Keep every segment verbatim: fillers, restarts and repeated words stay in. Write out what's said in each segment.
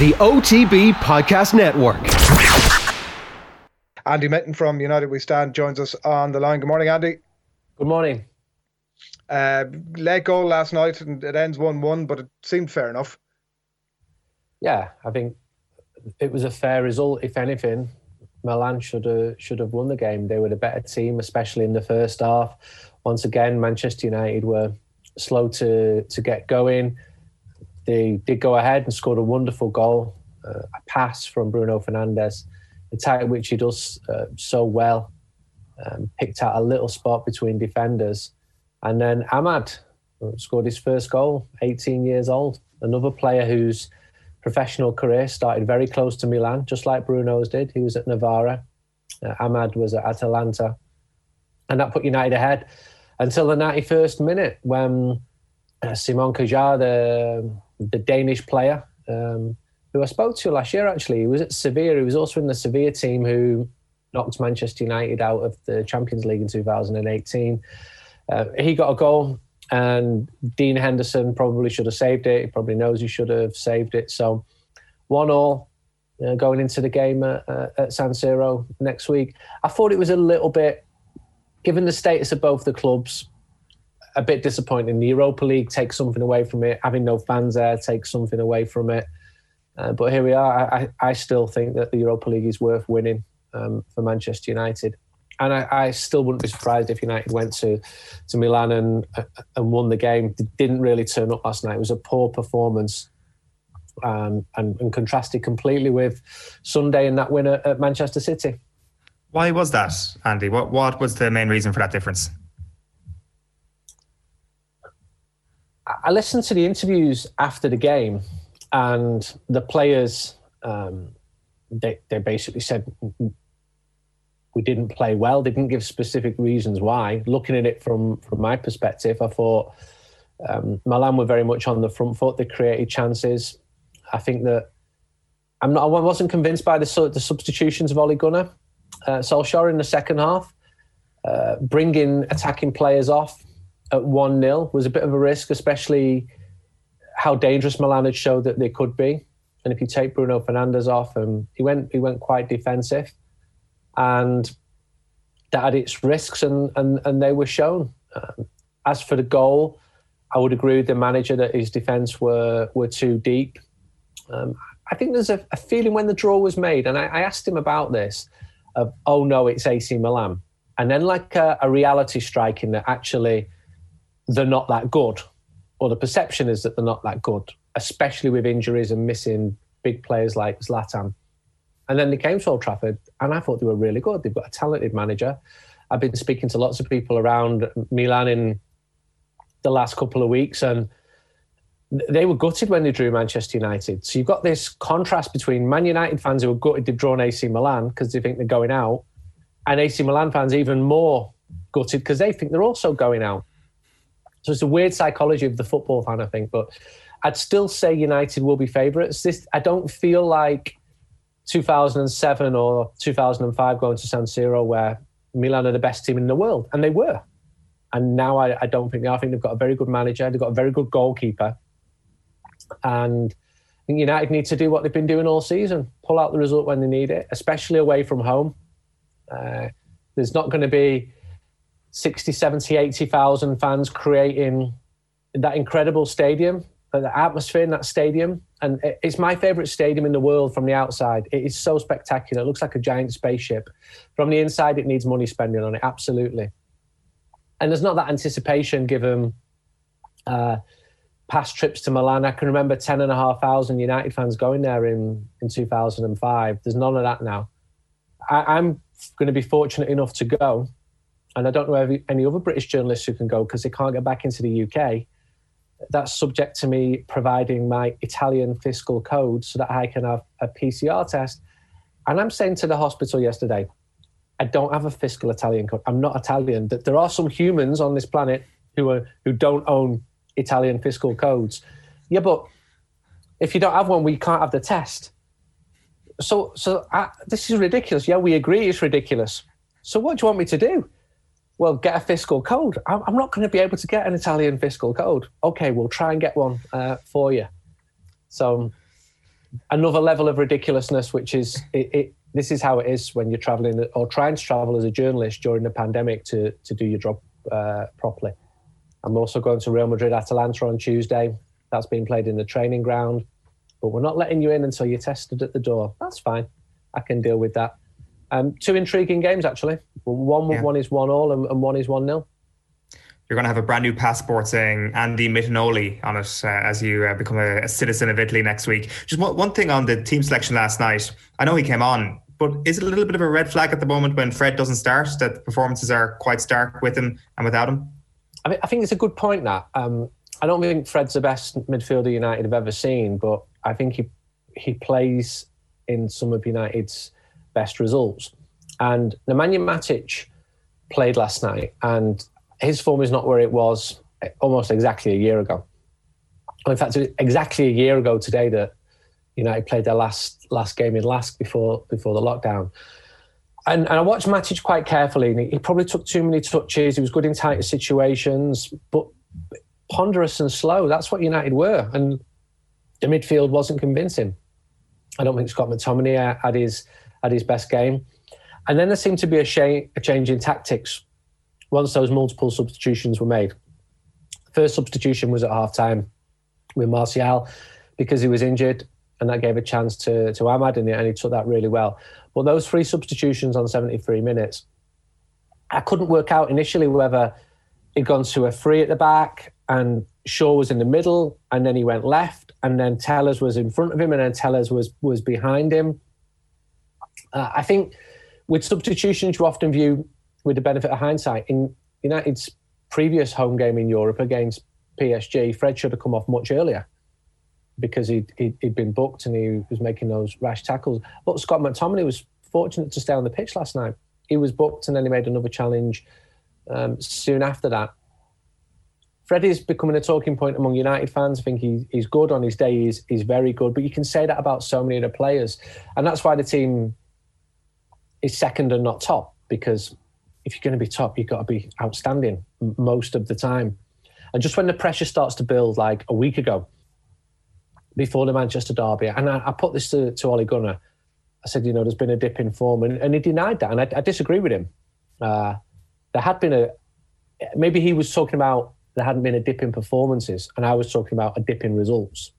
the O T B Podcast Network. Andy Minton from United We Stand joins us on the line. Good morning, Andy. Good morning. Uh, late goal last night and it ends one one, but it seemed fair enough. Yeah, I think it was a fair result. If anything, Milan should have should have won the game. They were the better team, especially in the first half. Once again, Manchester United were slow to to get going. They did go ahead and scored a wonderful goal, uh, a pass from Bruno Fernandes, the type which he does uh, so well. Um, picked out a little spot between defenders. And then Amad scored his first goal, eighteen years old. Another player whose professional career started very close to Milan, just like Bruno's did. He was at Novara. Uh, Amad was at Atalanta. And that put United ahead until the ninety-first minute when uh, Simon Kjaer, the, the Danish player, um, who I spoke to last year actually, he was at Sevilla. He was also in the Sevilla team who knocked Manchester United out of the Champions League in two thousand eighteen. Uh, he got a goal and Dean Henderson probably should have saved it. He probably knows he should have saved it. So one all uh, going into the game at, uh, at San Siro next week. I thought it was a little bit, given the status of both the clubs, a bit disappointing. The Europa League takes something away from it. Having no fans there takes something away from it. Uh, but here we are. I, I still think that the Europa League is worth winning um, for Manchester United. And I, I still wouldn't be surprised if United went to, to Milan and and won the game. They didn't really turn up last night. It was a poor performance um, and, and contrasted completely with Sunday and that win at, at Manchester City. Why was that, Andy? What what was the main reason for that difference? I listened to the interviews after the game and the players, um, they, they basically said, we didn't play well. They didn't give specific reasons why. Looking at it from, from my perspective, I thought um, Milan were very much on the front foot. They created chances. I think that I'm not. I wasn't convinced by the, the substitutions of Ole Gunnar uh, Solskjaer in the second half. Uh, bringing attacking players off at one nil was a bit of a risk, especially how dangerous Milan had showed that they could be. And if you take Bruno Fernandes off, um, he went he went quite defensive. And that had its risks, and and, and they were shown. Um, as for the goal, I would agree with the manager that his defence were were too deep. Um, I think there's a, a feeling when the draw was made, and I, I asked him about this, of, oh no, it's A C Milan. And then like a, a reality strike in that actually they're not that good, or the perception is that they're not that good, especially with injuries and missing big players like Zlatan. And then they came to Old Trafford, and I thought they were really good. They've got a talented manager. I've been speaking to lots of people around Milan in the last couple of weeks, and they were gutted when they drew Manchester United. So you've got this contrast between Man United fans who are gutted they've drawn A C Milan because they think they're going out, and A C Milan fans even more gutted because they think they're also going out. So it's a weird psychology of the football fan, I think. But I'd still say United will be favourites. This I don't feel like two thousand seven or two thousand five going to San Siro where Milan are the best team in the world, and they were. And now I, I don't think they are. I think they've got a very good manager, they've got a very good goalkeeper, and I think United need to do what they've been doing all season, pull out the result when they need it, especially away from home. Uh, there's not going to be sixty, seventy, eighty thousand fans creating that incredible stadium, the atmosphere in that stadium. And it's my favourite stadium in the world from the outside. It is so spectacular. It looks like a giant spaceship. From the inside, it needs money spending on it, absolutely. And there's not that anticipation given uh, past trips to Milan. I can remember ten and a half thousand United fans going there in, in two thousand five. There's none of that now. I, I'm going to be fortunate enough to go. And I don't know if any other British journalists who can go because they can't get back into the U K. That's subject to me providing my Italian fiscal code so that I can have a P C R test. And I'm saying to the hospital yesterday, I don't have a fiscal Italian code. I'm not Italian. There are some humans on this planet who are who don't own Italian fiscal codes. Yeah, but if you don't have one, we can't have the test. So, so I, this is ridiculous. Yeah, we agree it's ridiculous. So what do you want me to do? Well, get a fiscal code. I'm not going to be able to get an Italian fiscal code. Okay, we'll try and get one uh, for you. So another level of ridiculousness, which is it, it. This is how it is when you're traveling or trying to travel as a journalist during the pandemic to to do your job uh, properly. I'm also going to Real Madrid Atalanta on Tuesday. That's being played in the training ground, but we're not letting you in until you're tested at the door. That's fine. I can deal with that. Um, two intriguing games, actually. One yeah. one is one all and, and one is one nil. You're going to have a brand new passport saying Andy Mittinoli on it uh, as you uh, become a, a citizen of Italy next week. Just one, one thing on the team selection last night. I know he came on, but is it a little bit of a red flag at the moment when Fred doesn't start, that the performances are quite stark with him and without him? I mean, I think it's a good point, that. Um, I don't think Fred's the best midfielder United have ever seen, but I think he he plays in some of United's best results. And Nemanja Matic played last night, and his form is not where it was almost exactly a year ago. In fact, exactly a year ago today that United played their last last game in Lask before before the lockdown. And, and I watched Matic quite carefully. And he, he probably took too many touches. He was good in tighter situations, but ponderous and slow. That's what United were. And the midfield wasn't convincing. I don't think Scott McTominay had his, had his best game. And then there seemed to be a, sh- a change in tactics once those multiple substitutions were made. First substitution was at half-time with Martial because he was injured, and that gave a chance to, to Ahmad, and he, and he took that really well. But those three substitutions on seventy-three minutes, I couldn't work out initially whether he'd gone to a three at the back and Shaw was in the middle, and then he went left, and then Tellers was in front of him, and then Tellers was, was behind him. Uh, I think with substitutions, you often view with the benefit of hindsight. In United's previous home game in Europe against P S G, Fred should have come off much earlier because he'd, he'd, he'd been booked and he was making those rash tackles. But Scott McTominay was fortunate to stay on the pitch last night. He was booked and then he made another challenge um, soon after that. Fred is becoming a talking point among United fans. I think he, he's good on his day. He's, he's very good. But you can say that about so many of the players. And that's why the team is second and not top, because if you're going to be top, you've got to be outstanding most of the time. And just when the pressure starts to build, like a week ago, before the Manchester derby, and I, I put this to, to Ole Gunnar, I said, you know, there's been a dip in form, and, and he denied that, and I, I disagree with him. Uh, there had been a, maybe he was talking about there hadn't been a dip in performances, and I was talking about a dip in results.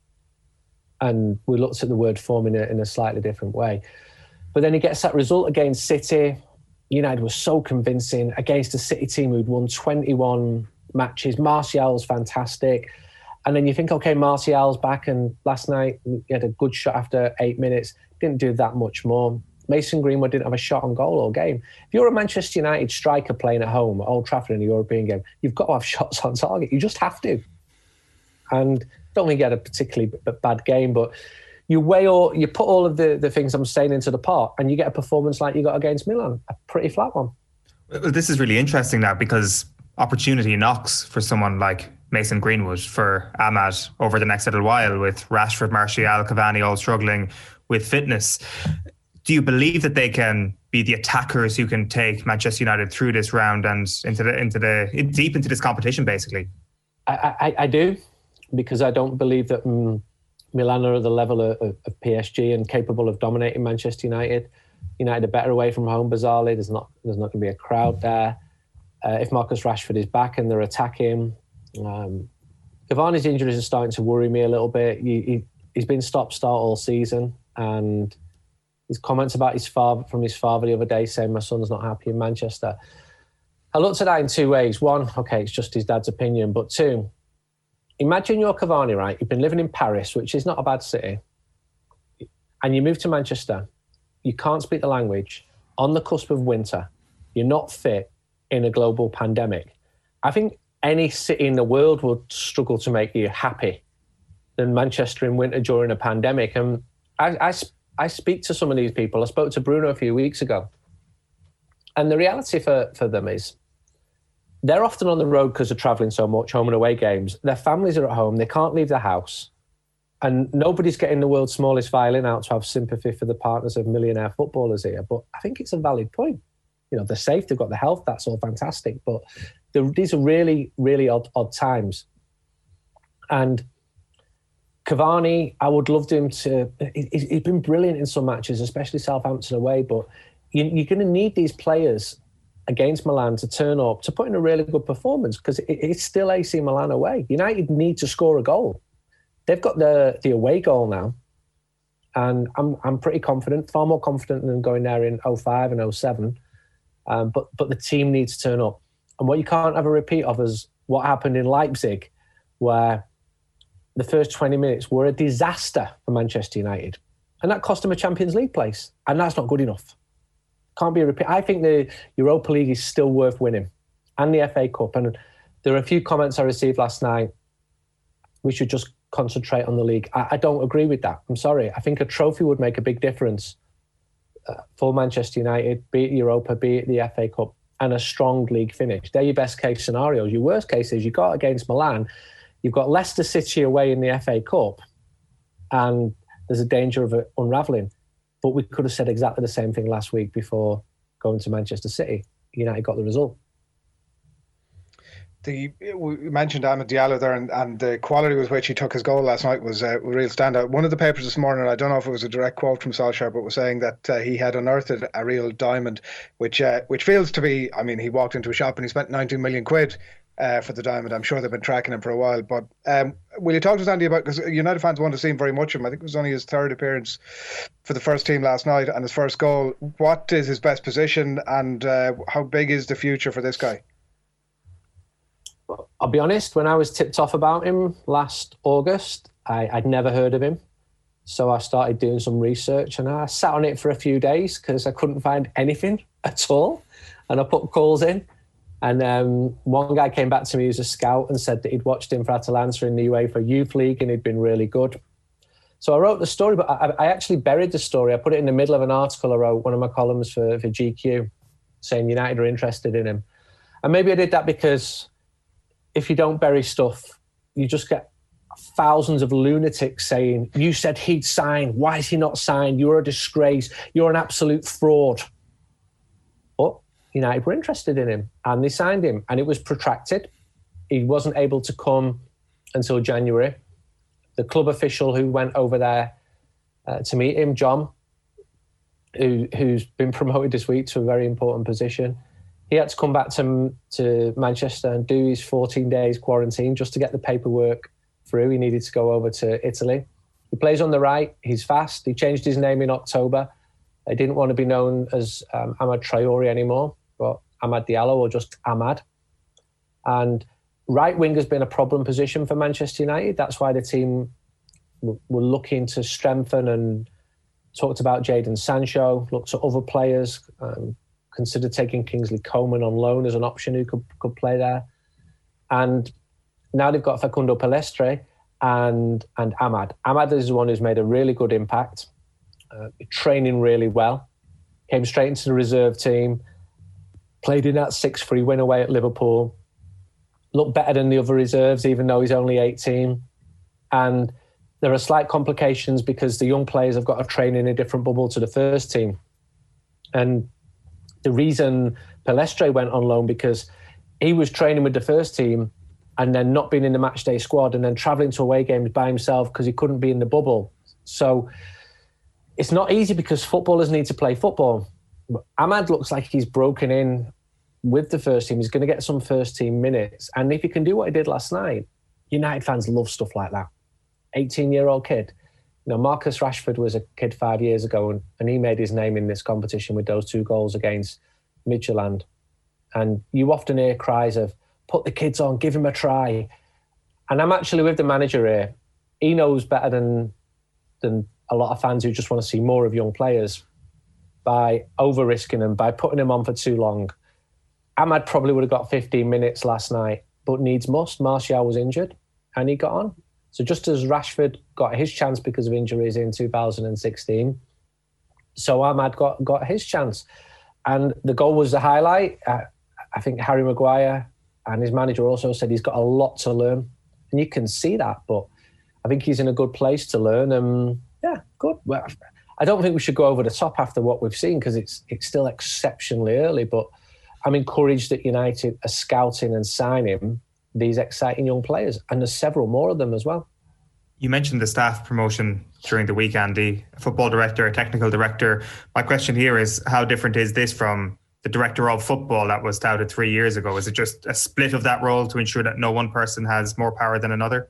And we looked at the word form in a, in a slightly different way. But then he gets that result against City. United was so convincing against a City team who'd won twenty-one matches. Martial's fantastic. And then you think, okay, Martial's back, and last night he had a good shot after eight minutes. Didn't do that much more. Mason Greenwood didn't have a shot on goal all game. If you're a Manchester United striker playing at home at Old Trafford in a European game, you've got to have shots on target. You just have to. And I don't think he had a particularly bad game, but you weigh all, you put all of the, the things I'm saying into the pot, and you get a performance like you got against Milan, a pretty flat one. Well, this is really interesting now, because opportunity knocks for someone like Mason Greenwood, for Ahmad over the next little while, with Rashford, Martial, Cavani all struggling with fitness. Do you believe that they can be the attackers who can take Manchester United through this round and into the into the deep into this competition, basically? I, I, I do, because I don't believe that um, Milan are at the level of, of P S G and capable of dominating Manchester United. United are better away from home, bizarrely. There's not there's not going to be a crowd there. Uh, if Marcus Rashford is back and they're attacking, um, Cavani's injuries are starting to worry me a little bit. He, he, he's been stop-start all season, and his comments about his father from his father the other day saying my son's not happy in Manchester. I looked at that in two ways. One, okay, it's just his dad's opinion. But two, imagine you're Cavani, right? You've been living in Paris, which is not a bad city, and you move to Manchester. You can't speak the language, on the cusp of winter. You're not fit in a global pandemic. I think any city in the world would struggle to make you happy than Manchester in winter during a pandemic. And I, I, I speak to some of these people. I spoke to Bruno a few weeks ago. And the reality for, for them is they're often on the road because they're travelling so much, home and away games. Their families are at home. They can't leave the house. And nobody's getting the world's smallest violin out to have sympathy for the partners of millionaire footballers here. But I think it's a valid point. You know, they're safe, they've got the health, that's all fantastic. But these are really, really odd, odd times. And Cavani, I would love him to. He, he's been brilliant in some matches, especially Southampton away. But you, you're going to need these players against Milan to turn up, to put in a really good performance, because it, it's still A C Milan away. United need to score a goal. They've got the the away goal now, and I'm I'm pretty confident, far more confident than going there in oh five and oh seven. Um, but but the team needs to turn up, and what you can't have a repeat of is what happened in Leipzig, where the first twenty minutes were a disaster for Manchester United. And that cost them a Champions League place. And that's not good enough. Can't be a repeat. I think the Europa League is still worth winning. And the F A Cup. And there are a few comments I received last night. We should just concentrate on the league. I, I don't agree with that. I'm sorry. I think a trophy would make a big difference uh, for Manchester United, be it Europa, be it the F A Cup, and a strong league finish. They're your best case scenarios. Your worst case is you got against Milan. You've got Leicester City away in the F A Cup, and there's a danger of it unravelling. But we could have said exactly the same thing last week before going to Manchester City. United got the result. The, we mentioned Amad Diallo there, and, and the quality with which he took his goal last night was uh, a real standout. One of the papers this morning, I don't know if it was a direct quote from Solskjaer, but was saying that uh, he had unearthed a real diamond, which uh, which feels to be, I mean, he walked into a shop and he spent nineteen million quid uh, for the diamond. I'm sure they've been tracking him for a while. But um, will you talk to us, Andy, about, because United fans want to see him very much of him. I think it was only his third appearance for the first team last night and his first goal. What is his best position, and uh, how big is the future for this guy? I'll be honest, when I was tipped off about him last August, I, I'd never heard of him. So I started doing some research, and I sat on it for a few days because I couldn't find anything at all. And I put calls in. And um, one guy came back to me who's a scout and said that he'd watched him for Atalanta in the UEFA Youth League and he'd been really good. So I wrote the story, but I, I actually buried the story. I put it in the middle of an article I wrote, one of my columns for, for G Q, saying United are interested in him. And maybe I did that because if you don't bury stuff, you just get thousands of lunatics saying, you said he'd sign. Why is he not signed? You're a disgrace. You're an absolute fraud. But United were interested in him and they signed him, and it was protracted. He wasn't able to come until January. The club official who went over there uh, to meet him, John, who, who's been promoted this week to a very important position, he had to come back to, to Manchester and do his fourteen days quarantine just to get the paperwork through. He needed to go over to Italy. He plays on the right. He's fast. He changed his name in October. He didn't want to be known as um, Amad Traore anymore, but Amad Diallo, or just Amad. And right wing has been a problem position for Manchester United. That's why the team were looking to strengthen and talked about Jadon Sancho, looked at other players, um, considered taking Kingsley Coman on loan as an option who could, could play there. And now they've got Facundo Pellistri and, and Amad. Amad is the one who's made a really good impact, uh, training really well, came straight into the reserve team, played in that six three win away at Liverpool, looked better than the other reserves, even though he's only eighteen. And there are slight complications because the young players have got to train in a different bubble to the first team. And the reason Pellistri went on loan, because he was training with the first team and then not being in the matchday squad and then travelling to away games by himself because he couldn't be in the bubble. So it's not easy because footballers need to play football. Amad looks like he's broken in with the first team. He's going to get some first team minutes. And if he can do what he did last night, United fans love stuff like that. eighteen-year-old kid. You know, Marcus Rashford was a kid five years ago and, and he made his name in this competition with those two goals against Midtjylland. And you often hear cries of, put the kids on, give him a try. And I'm actually with the manager here. He knows better than, than a lot of fans who just want to see more of young players by over-risking them, by putting them on for too long. Amad probably would have got fifteen minutes last night, but needs must. Martial was injured and he got on. So just as Rashford got his chance because of injuries in two thousand sixteen, so Amad got, got his chance. And the goal was the highlight. Uh, I think Harry Maguire and his manager also said he's got a lot to learn. And you can see that, but I think he's in a good place to learn. Um, yeah, good. Well, I don't think we should go over the top after what we've seen because it's it's still exceptionally early, but I'm encouraged that United are scouting and signing these exciting young players, and there's several more of them as well. You mentioned the staff promotion during the week, Andy, football director, technical director. My question here is, how different is this from the director of football that was touted three years ago? Is it just a split of that role to ensure that no one person has more power than another?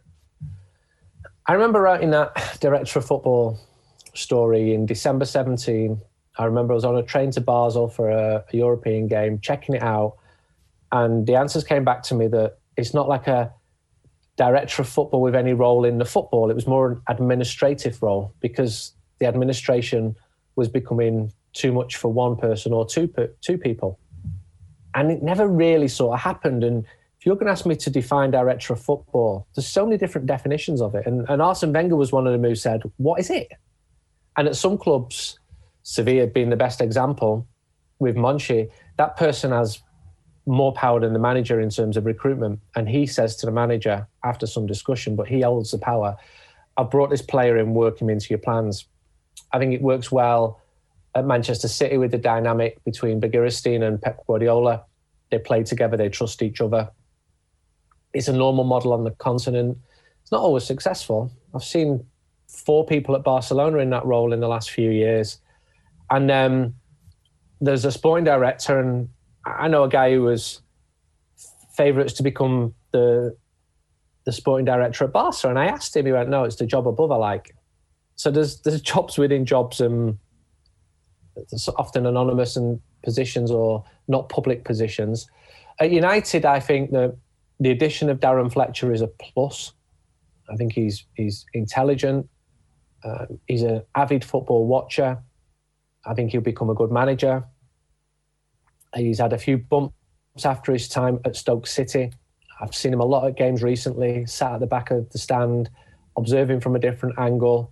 I remember writing that director of football story in December seventeen. I remember I was on a train to Basel for a, a European game, checking it out. And the answers came back to me that it's not like a director of football with any role in the football. It was more an administrative role because the administration was becoming too much for one person or two two people. And it never really sort of happened. And if you're going to ask me to define director of football, there's so many different definitions of it. And, and Arsene Wenger was one of them who said, what is it? And at some clubs, Sevilla being the best example, with Monchi, that person has more power than the manager in terms of recruitment. And he says to the manager, after some discussion, but he holds the power, I've brought this player in, work him into your plans. I think it works well at Manchester City with the dynamic between Bergerstein and Pep Guardiola. They play together, they trust each other. It's a normal model on the continent. It's not always successful. I've seen four people at Barcelona in that role in the last few years. And um, there's a sporting director, and I know a guy who was favourites to become the the sporting director at Barca, and I asked him, he went, no, it's the job above I like. So there's there's jobs within jobs, and it's often anonymous and positions or not public positions. At United, I think that the addition of Darren Fletcher is a plus. I think he's he's intelligent. Uh, he's an avid football watcher. I think he'll become a good manager. He's had a few bumps after his time at Stoke City. I've seen him a lot at games recently, sat at the back of the stand, observing from a different angle.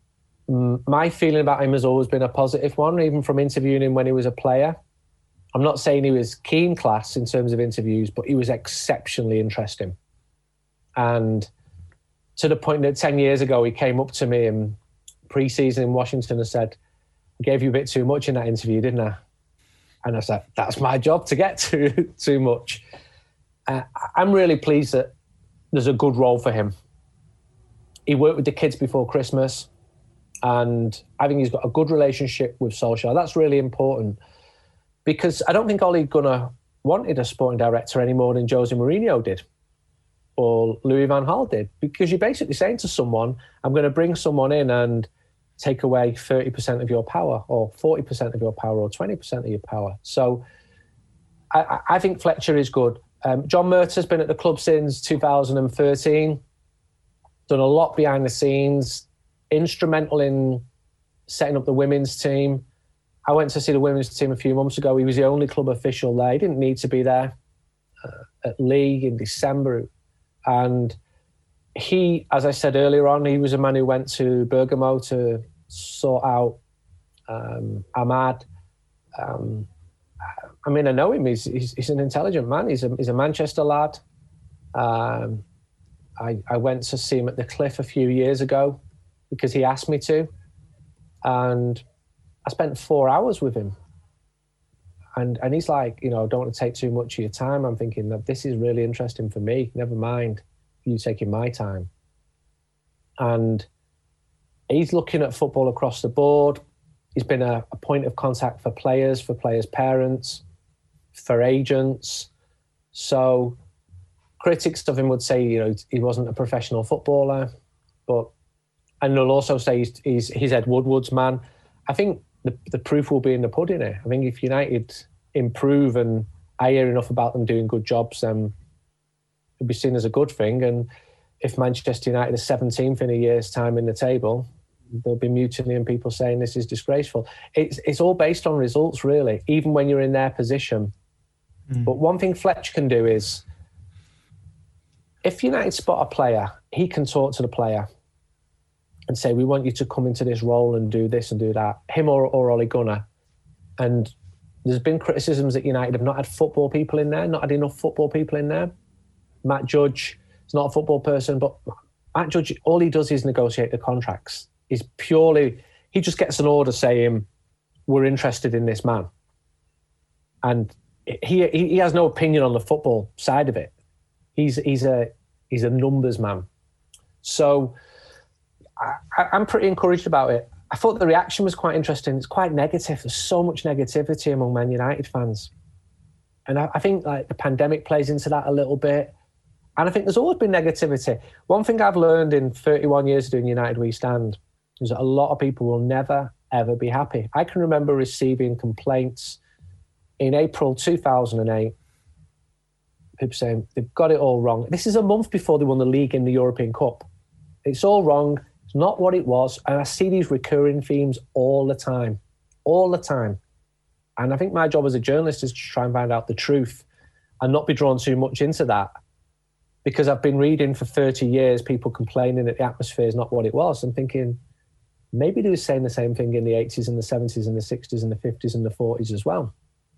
My feeling about him has always been a positive one, even from interviewing him when he was a player. I'm not saying he was keen class in terms of interviews, but he was exceptionally interesting. And to the point that ten years ago, he came up to me in pre-season in Washington and said, I gave you a bit too much in that interview, didn't I? And I said, that's my job to get to too much. Uh, I'm really pleased that there's a good role for him. He worked with the kids before Christmas, and I think he's got a good relationship with Solskjaer. That's really important because I don't think Ole Gunnar wanted a sporting director any more than Jose Mourinho did or Louis van Gaal did, because you're basically saying to someone, I'm going to bring someone in and take away thirty percent of your power or forty percent of your power or twenty percent of your power. So I, I think Fletcher is good. Um, John Murtaugh's been at the club since two thousand thirteen, done a lot behind the scenes, instrumental in setting up the women's team. I went to see the women's team a few months ago. He was the only club official there. He didn't need to be there uh, at League in December. And he, as I said earlier on, he was a man who went to Bergamo to sort out um, Ahmad. Um, I mean, I know him. He's, he's, he's an intelligent man. He's a, he's a Manchester lad. Um, I, I went to see him at the Cliff a few years ago because he asked me to. And I spent four hours with him. And and he's like, you know, don't want to take too much of your time. I'm thinking that this is really interesting for me. Never mind you taking my time. And he's looking at football across the board. He's been a, a point of contact for players, for players' parents, for agents. So critics of him would say, you know, he wasn't a professional footballer, but and they'll also say he's he's, he's Ed Woodward's man. I think the, the proof will be in the pudding here. I think if United improve and I hear enough about them doing good jobs, then it'll be seen as a good thing. And if Manchester United are seventeenth in a year's time in the table, there'll be mutiny and people saying this is disgraceful. It's it's all based on results, really, even when you're in their position. Mm. But one thing Fletch can do is, if United spot a player, he can talk to the player and say, we want you to come into this role and do this and do that, him or, or Ole Gunnar. And there's been criticisms that United have not had football people in there, not had enough football people in there. Matt Judge is not a football person, but Matt Judge, all he does is negotiate the contracts. He's purely, he just gets an order saying, we're interested in this man. And he he has no opinion on the football side of it. He's he's a he's a numbers man. So I, I'm pretty encouraged about it. I thought the reaction was quite interesting. It's quite negative. There's so much negativity among Man United fans. And I, I think like the pandemic plays into that a little bit. And I think there's always been negativity. One thing I've learned in thirty-one years of doing United We Stand is that a lot of people will never, ever be happy. I can remember receiving complaints in April two thousand eight. People saying they've got it all wrong. This is a month before they won the league in the European Cup. It's all wrong. It's not what it was. And I see these recurring themes all the time, all the time. And I think my job as a journalist is to try and find out the truth and not be drawn too much into that. Because I've been reading for thirty years, people complaining that the atmosphere is not what it was. I'm thinking, maybe they were saying the same thing in the eighties and the seventies and the sixties and the fifties and the forties as well.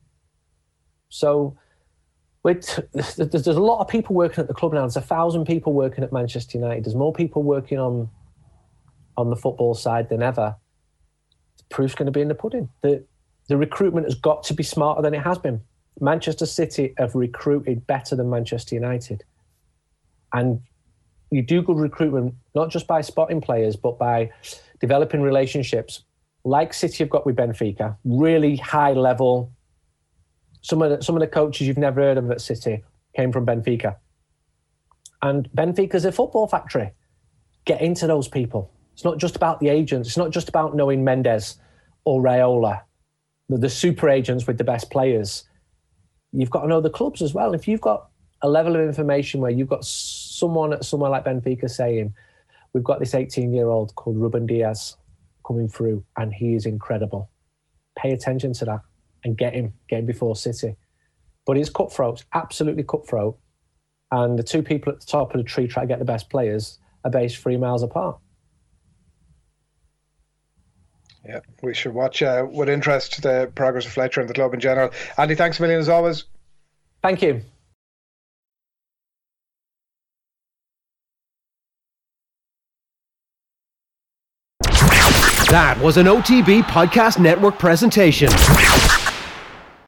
So with, there's a lot of people working at the club now. There's a thousand people working at Manchester United. There's more people working on, on the football side than ever. The proof's going to be in the pudding. The, the recruitment has got to be smarter than it has been. Manchester City have recruited better than Manchester United. And you do good recruitment, not just by spotting players, but by developing relationships like City have got with Benfica, really high level. Some of the, some of the coaches you've never heard of at City came from Benfica. And Benfica's a football factory. Get into those people. It's not just about the agents. It's not just about knowing Mendes or Raiola, the, the super agents with the best players. You've got to know the clubs as well. If you've got a level of information where you've got someone at somewhere like Benfica saying, we've got this eighteen-year-old called Ruben Diaz coming through and he is incredible. Pay attention to that and get him, get him before City. But it's cutthroat, absolutely cutthroat. And the two people at the top of the tree trying to get the best players are based three miles apart. Yeah, we should watch uh, with interest the progress of Fletcher and the club in general. Andy, thanks a million as always. Thank you. That was an O T B Podcast Network presentation.